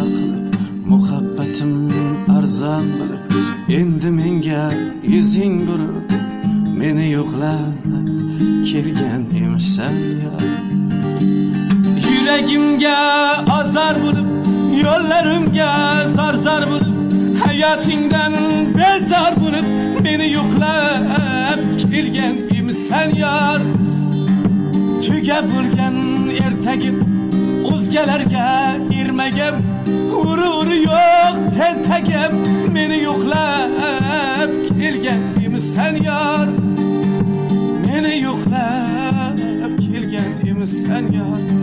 qilib, muhabbatim arzon bilib, endi menga yuzing burib, meni yo'qlab kelgan emissan ya. Yuragimga azar bo'lib, yo'llarimga zar-zar bo'lib, hayotingdan bezor bo'lib, meni yo'qlab kelgan emissan yar. Tugab bo'lgan ertagim, o'zgalarga ermagim, g'ururi yo'q tentagim, meni yo'qlab kelgan emissan yar. Meni yo'qlab kelgan emissan yar.